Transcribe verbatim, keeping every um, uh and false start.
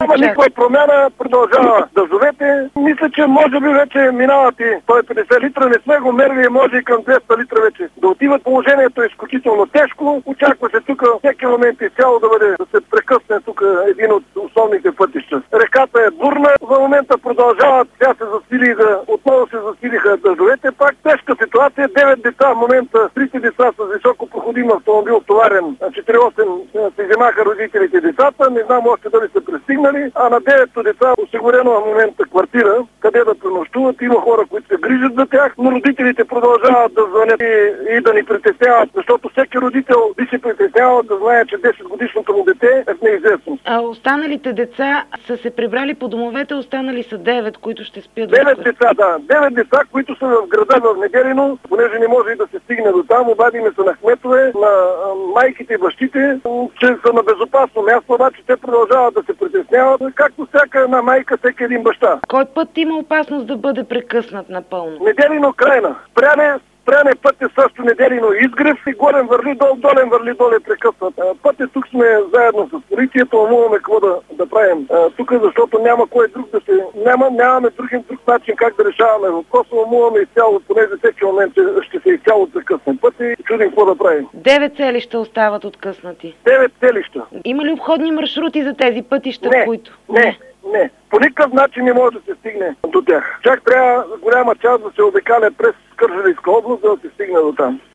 Няма никаква промяна, продължава дъждовете. Мисля, че може би вече минават и сто и петдесет литра, не сме го мерили, може и към двеста литра вече да отиват. Положението е изключително тежко. Очаква се тук всеки момент изцяло да бъде, да се прекъсне тук един от основните пътища. Реката е бурна, за момента продължават, тя се засили, да, отново се засилиха дъждовете, пак тежка ситуация, девет деца в момента, трите деца с високо проходим автомобил, товарен, четири осем се вземаха родителите децата, не знам още дали са пристигнали, а на девет деца осигурено в момента квартира, къде да пренощуват, има хора, които се грижат за тях, но родителите продължават да звънят и, и да ни притесняват, защото всеки родител би се притеснявал да знае, че десет годишното му дете е в неизвестност. А останалите деца са се прибрали по домовете, останали са девет, които ще спят. девет деца, да. девет деца, които са в града в Неделино, понеже не може и да се стигне до там, обадиме се на кметове, на майките и бащите, че са на безопасно място, обаче те продължават да се притесняват, както всяка една майка, всеки един баща. Кой път има опасност да бъде прекъснат напълно? Неделино крайна. Спряне, спряне път е също Неделино изгрев и горен върли дол, долен върли дол е прекъснат. Път е тук сме заедно с полицията, имаме какво да, да правим тук, защото няма кой друг да се... Няма, нямаме друг, друг начин как да решаваме въпроса, имаме изцяло, понеже всеки момент ще се изцяло прекъсне път и чудим какво да правим. Девет селища остават откъснати. Девет селища. Има ли обходни маршрути за тези пътища, не, които... Не, не. По никакъв начин не може да се стигне до тях. Чак трябва голяма част да се обикаля през Кърджалийска област, да се стигне до там.